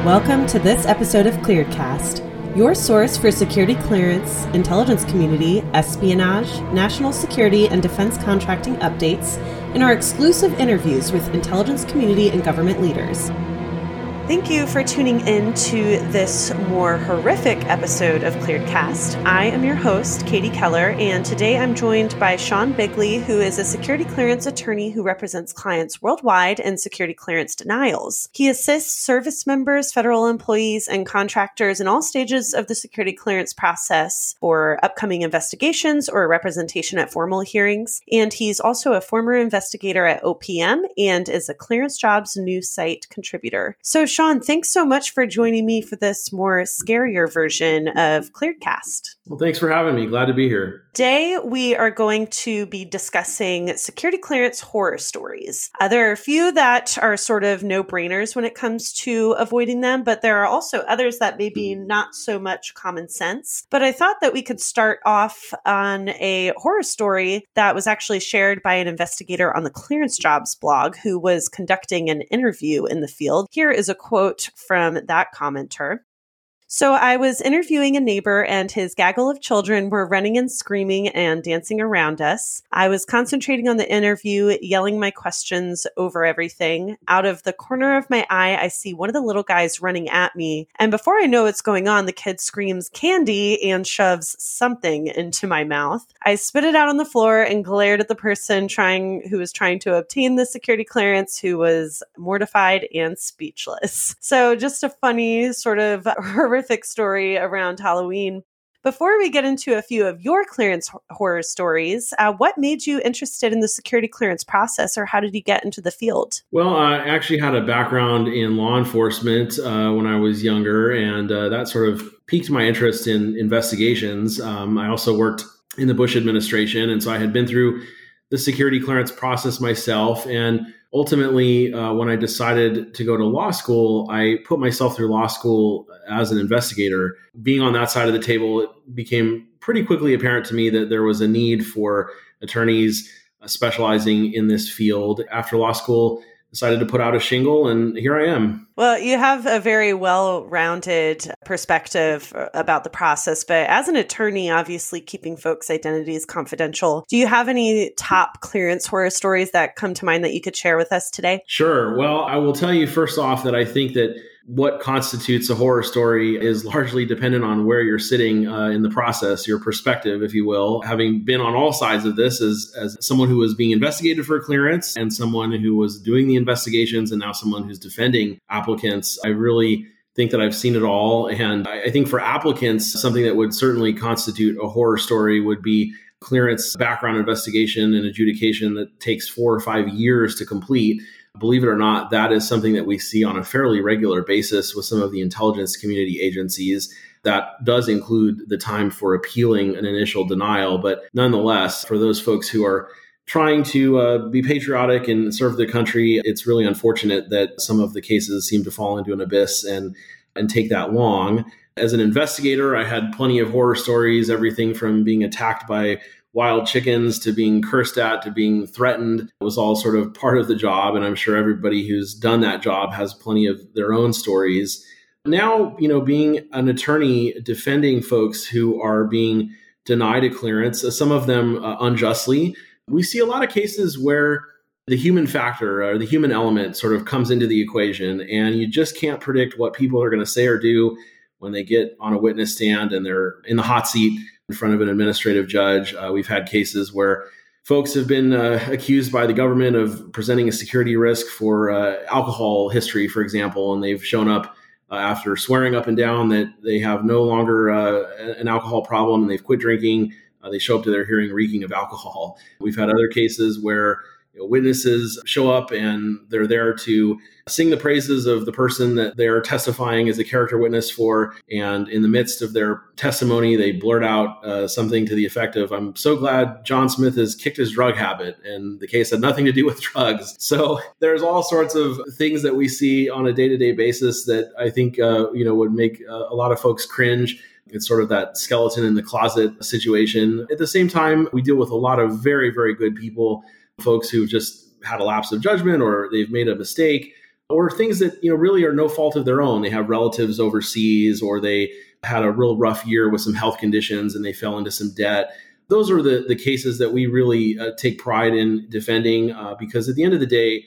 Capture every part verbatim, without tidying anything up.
Welcome to this episode of ClearedCast, your source for security clearance, intelligence community, espionage, national security, and defense contracting updates, and our exclusive interviews with intelligence community and government leaders. Thank you for tuning in to this more horrific episode of ClearedCast. I am your host, Katie Keller, and today I'm joined by Sean Bigley, who is a security clearance attorney who represents clients worldwide in security clearance denials. He assists service members, federal employees, and contractors in all stages of the security clearance process for upcoming investigations or representation at formal hearings. And he's also a former investigator at O P M and is a ClearanceJobs news site contributor. So Sean, thanks so much for joining me for this more scarier version of ClearedCast. Well, thanks for having me. Glad to be here. Today, we are going to be discussing security clearance horror stories. Uh, there are a few that are sort of no-brainers when it comes to avoiding them, but there are also others that may be not so much common sense. But I thought that we could start off on a horror story that was actually shared by an investigator on the ClearanceJobs blog who was conducting an interview in the field. Here is a quote from that commenter. So I was interviewing a neighbor and his gaggle of children were running and screaming and dancing around us. I was concentrating on the interview, yelling my questions over everything. Out of the corner of my eye, I see one of the little guys running at me. And before I know what's going on, the kid screams candy and shoves something into my mouth. I spit it out on the floor and glared at the person trying who was trying to obtain the security clearance, who was mortified and speechless. So just a funny sort of horrific story around Halloween. Before we get into a few of your clearance horror stories, uh, what made you interested in the security clearance process, or how did you get into the field? Well, I actually had a background in law enforcement uh, when I was younger, and uh, that sort of piqued my interest in investigations. Um, I also worked in the Bush administration, and so I had been through the security clearance process myself. And ultimately, uh, when I decided to go to law school, I put myself through law school as an investigator. Being on that side of the table, it became pretty quickly apparent to me that there was a need for attorneys uh, specializing in this field. After law school, decided to put out a shingle, and here I am. Well, you have a very well-rounded perspective about the process, but as an attorney, obviously keeping folks' identities confidential, do you have any top clearance horror stories that come to mind that you could share with us today? Sure. Well, I will tell you first off that I think that what constitutes a horror story is largely dependent on where you're sitting uh, in the process, your perspective, if you will. Having been on all sides of this as, as someone who was being investigated for clearance and someone who was doing the investigations and now someone who's defending applicants, I really think that I've seen it all. And I, I think for applicants, something that would certainly constitute a horror story would be clearance background investigation and adjudication that takes four or five years to complete. Believe it or not, that is something that we see on a fairly regular basis with some of the intelligence community agencies. That does include the time for appealing an initial denial. But nonetheless, for those folks who are trying to uh, be patriotic and serve the country, it's really unfortunate that some of the cases seem to fall into an abyss and, and take that long. As an investigator, I had plenty of horror stories, everything from being attacked by wild chickens to being cursed at to being threatened. It was all sort of part of the job. And I'm sure everybody who's done that job has plenty of their own stories. Now, you know, being an attorney defending folks who are being denied a clearance, some of them uh, unjustly, we see a lot of cases where the human factor or the human element sort of comes into the equation, and you just can't predict what people are going to say or do when they get on a witness stand and they're in the hot seat in front of an administrative judge. Uh, we've had cases where folks have been uh, accused by the government of presenting a security risk for uh, alcohol history, for example, and they've shown up uh, after swearing up and down that they have no longer uh, an alcohol problem and they've quit drinking. Uh, they show up to their hearing reeking of alcohol. We've had other cases where you know, witnesses show up and they're there to sing the praises of the person that they're testifying as a character witness for. And in the midst of their testimony, they blurt out uh, something to the effect of, "I'm so glad John Smith has kicked his drug habit." And the case had nothing to do with drugs. So there's all sorts of things that we see on a day-to-day basis that I think, uh, you know, would make uh, a lot of folks cringe. It's sort of that skeleton in the closet situation. At the same time, we deal with a lot of very, very good people, folks who just had a lapse of judgment or they've made a mistake. or things that, you know, really are no fault of their own. They have relatives overseas, or they had a real rough year with some health conditions and they fell into some debt. Those are the, the cases that we really uh, take pride in defending uh, because at the end of the day,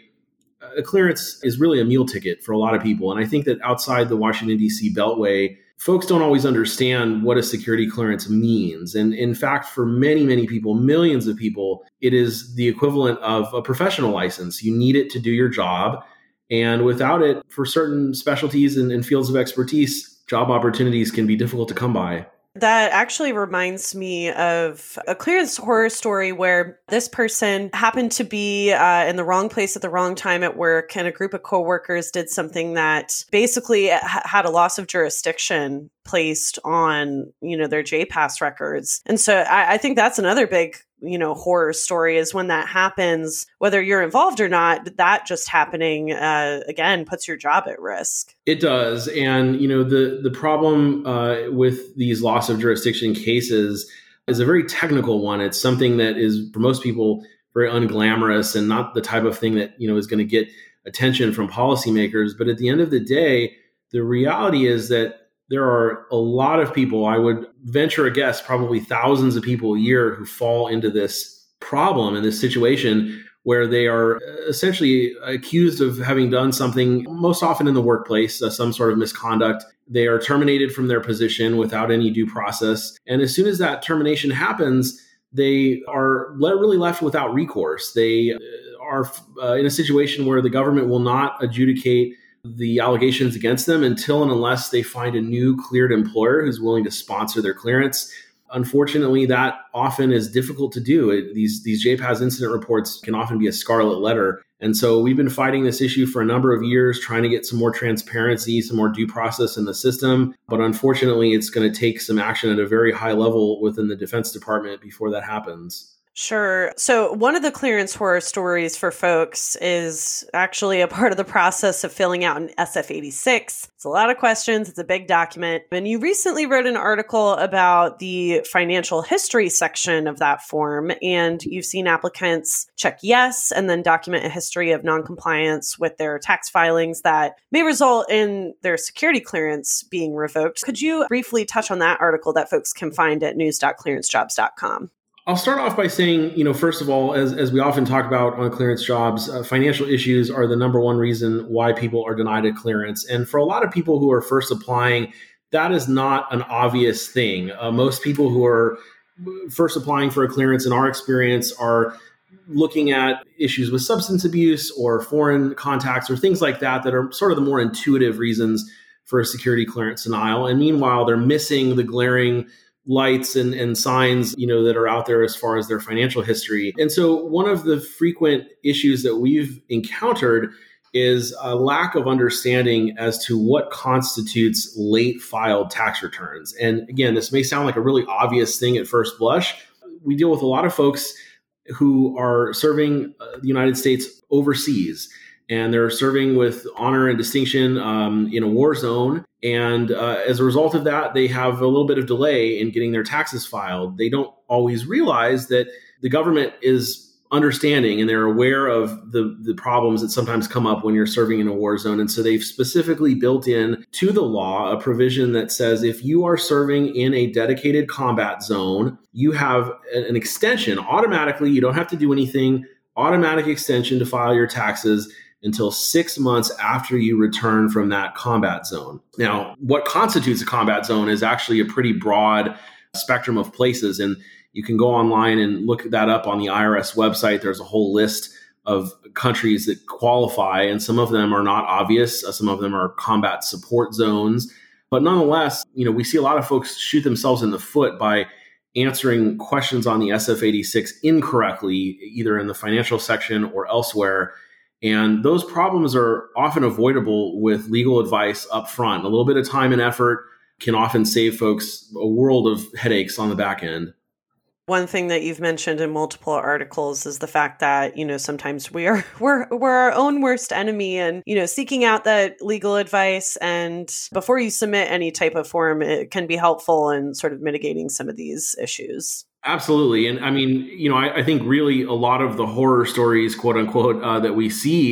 a clearance is really a meal ticket for a lot of people. And I think that outside the Washington, D C Beltway, folks don't always understand what a security clearance means. And in fact, for many, many people, millions of people, it is the equivalent of a professional license. You need it to do your job. And without it, for certain specialties and, and fields of expertise, job opportunities can be difficult to come by. That actually reminds me of a clearance horror story where this person happened to be uh, in the wrong place at the wrong time at work, and a group of coworkers did something that basically ha- had a loss of jurisdiction placed on, you know, their J PAS records. And so I, I think that's another big, you know, horror story is when that happens, whether you're involved or not, that just happening, uh, again, puts your job at risk. It does. And, you know, the, the problem uh, with these loss of jurisdiction cases is a very technical one. It's something that is, for most people, very unglamorous and not the type of thing that, you know, is going to get attention from policymakers. But at the end of the day, the reality is that there are a lot of people, I would venture a guess, probably thousands of people a year who fall into this problem and this situation where they are essentially accused of having done something, most often in the workplace, uh, some sort of misconduct. They are terminated from their position without any due process. And as soon as that termination happens, they are le- really left without recourse. They are uh, in a situation where the government will not adjudicate the allegations against them until and unless they find a new cleared employer who's willing to sponsor their clearance. Unfortunately, that often is difficult to do. It, these, these J PAS incident reports can often be a scarlet letter. And so we've been fighting this issue for a number of years, trying to get some more transparency, some more due process in the system. But unfortunately, it's going to take some action at a very high level within the Defense Department before that happens. Sure. So one of the clearance horror stories for folks is actually a part of the process of filling out an S F eighty-six. It's a lot of questions. It's a big document. And you recently wrote an article about the financial history section of that form. And you've seen applicants check yes and then document a history of noncompliance with their tax filings that may result in their security clearance being revoked. Could you briefly touch on that article that folks can find at news dot clearance jobs dot com? I'll start off by saying, you know, first of all, as, as we often talk about on clearance jobs, uh, financial issues are the number one reason why people are denied a clearance. And for a lot of people who are first applying, that is not an obvious thing. Uh, most people who are first applying for a clearance, in our experience, are looking at issues with substance abuse or foreign contacts or things like that, that are sort of the more intuitive reasons for a security clearance denial. And meanwhile, they're missing the glaring lights and, and signs, you know, that are out there as far as their financial history. And so one of the frequent issues that we've encountered is a lack of understanding as to what constitutes late filed tax returns. And again, this may sound like a really obvious thing at first blush. We deal with a lot of folks who are serving uh, the United States overseas, and they're serving with honor and distinction um, in a war zone. And uh, as a result of that, they have a little bit of delay in getting their taxes filed. They don't always realize that the government is understanding and they're aware of the, the problems that sometimes come up when you're serving in a war zone. And so they've specifically built in to the law a provision that says if you are serving in a dedicated combat zone, you have an extension automatically. You don't have to do anything, automatic extension to file your taxes until six months after you return from that combat zone. Now, what constitutes a combat zone is actually a pretty broad spectrum of places. And you can go online and look that up on the I R S website. There's a whole list of countries that qualify, and some of them are not obvious. Some of them are combat support zones. But nonetheless, you know, we see a lot of folks shoot themselves in the foot by answering questions on the S F eighty-six incorrectly, either in the financial section or elsewhere. And those problems are often avoidable with legal advice up front. A little bit of time and effort can often save folks a world of headaches on the back end. One thing that you've mentioned in multiple articles is the fact that, you know, sometimes we are we're we're our own worst enemy, and, you know, seeking out that legal advice and before you submit any type of form, it can be helpful in sort of mitigating some of these issues. Absolutely. And I mean, you know, I, I think really a lot of the horror stories, quote unquote, uh, that we see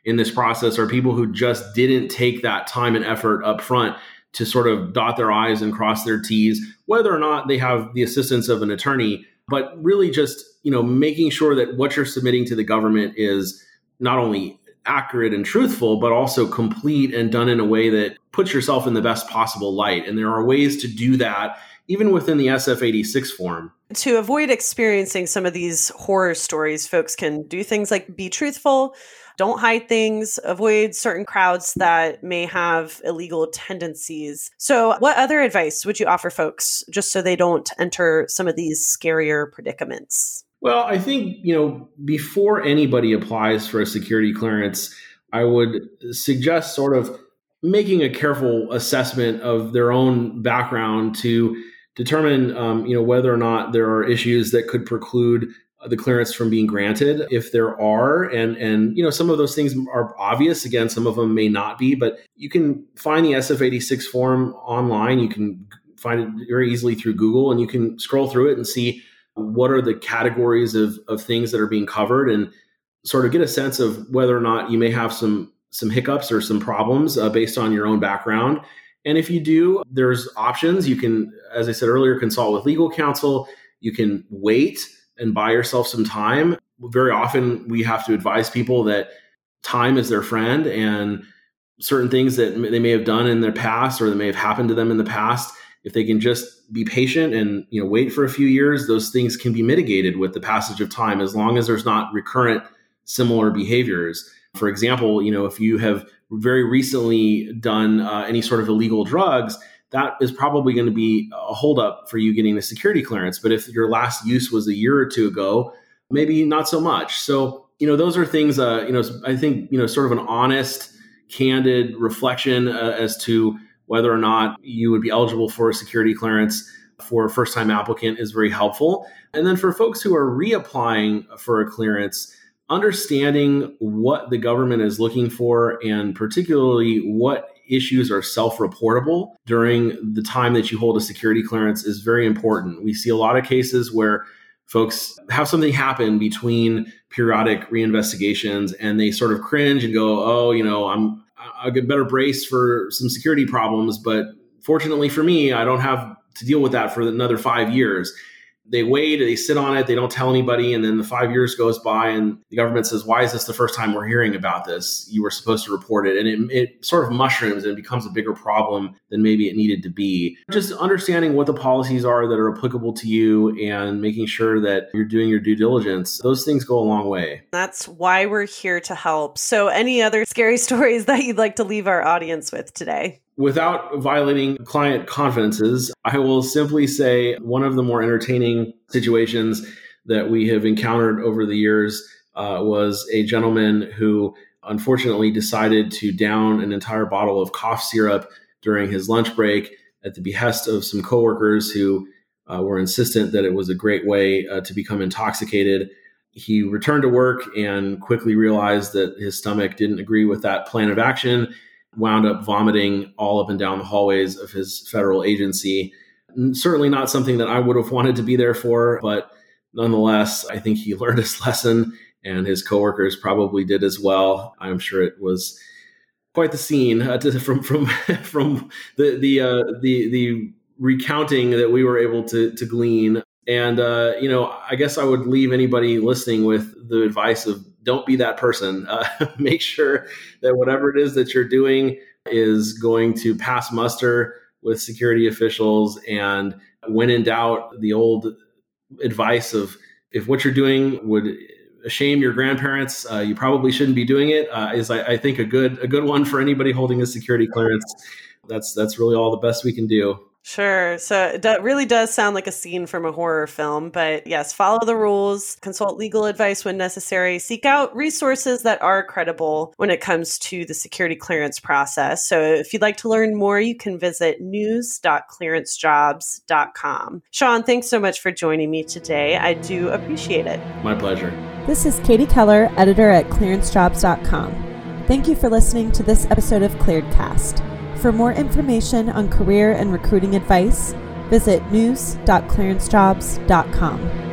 in this process are people who just didn't take that time and effort up front to sort of dot their I's and cross their T's, whether or not they have the assistance of an attorney, but really just, you know, making sure that what you're submitting to the government is not only accurate and truthful, but also complete and done in a way that puts yourself in the best possible light. And there are ways to do that even within the S F eighty-six form. To avoid experiencing some of these horror stories, folks can do things like be truthful, don't hide things, avoid certain crowds that may have illegal tendencies. So what other advice would you offer folks just so they don't enter some of these scarier predicaments? Well, I think, you know, before anybody applies for a security clearance, I would suggest sort of making a careful assessment of their own background to determine, um, you know, whether or not there are issues that could preclude the clearance from being granted. If there are, and, and, you know, some of those things are obvious. Again, some of them may not be, but you can find the S F eighty-six form online. You can find it very easily through Google, and you can scroll through it and see what are the categories of, of things that are being covered and sort of get a sense of whether or not you may have some, some hiccups or some problems uh, based on your own background. And if you do, there's options. You can, as I said earlier, consult with legal counsel. You can wait and buy yourself some time. Very often we have to advise people that time is their friend, and certain things that they may have done in their past or that may have happened to them in the past, if they can just be patient and, you know, wait for a few years, those things can be mitigated with the passage of time, as long as there's not recurrent similar behaviors. For example, you know, if you have very recently done uh, any sort of illegal drugs, that is probably going to be a holdup for you getting a security clearance. But if your last use was a year or two ago, maybe not so much. So, you know, those are things, uh, you know, I think, you know, sort of an honest, candid reflection uh, as to whether or not you would be eligible for a security clearance for a first-time applicant is very helpful. And then for folks who are reapplying for a clearance, understanding what the government is looking for, and particularly what issues are self-reportable during the time that you hold a security clearance, is very important. We see a lot of cases where folks have something happen between periodic reinvestigations and they sort of cringe and go, oh, you know, I'm, I'll get better braced for some security problems, but fortunately for me, I don't have to deal with that for another five years. They wait, they sit on it, they don't tell anybody, and then the five years goes by and the government says, why is this the first time we're hearing about this? You were supposed to report it. And it, it sort of mushrooms and becomes a bigger problem than maybe it needed to be. Just understanding what the policies are that are applicable to you and making sure that you're doing your due diligence, those things go a long way. That's why we're here to help. So any other scary stories that you'd like to leave our audience with today? Without violating client confidences, I will simply say one of the more entertaining situations that we have encountered over the years uh, was a gentleman who unfortunately decided to down an entire bottle of cough syrup during his lunch break at the behest of some coworkers who uh, were insistent that it was a great way uh, to become intoxicated. He returned to work and quickly realized that his stomach didn't agree with that plan of action, wound up vomiting all up and down the hallways of his federal agency. Certainly not something that I would have wanted to be there for, but nonetheless, I think he learned his lesson, and his coworkers probably did as well. I'm sure it was quite the scene uh, to, from from from the the uh, the the recounting that we were able to to glean. And uh, you know, I guess I would leave anybody listening with the advice of, don't be that person. Uh, make sure that whatever it is that you're doing is going to pass muster with security officials. And when in doubt, the old advice of, if what you're doing would shame your grandparents, uh, you probably shouldn't be doing it, uh, is, I, I think, a good a good one for anybody holding a security clearance. That's that's really all the best we can do. Sure. So that really does sound like a scene from a horror film. But yes, follow the rules, consult legal advice when necessary, seek out resources that are credible when it comes to the security clearance process. So if you'd like to learn more, you can visit news dot clearance jobs dot com. Sean, thanks so much for joining me today. I do appreciate it. My pleasure. This is Katie Keller, editor at clearance jobs dot com. Thank you for listening to this episode of ClearedCast. For more information on career and recruiting advice, visit news dot clearance jobs dot com.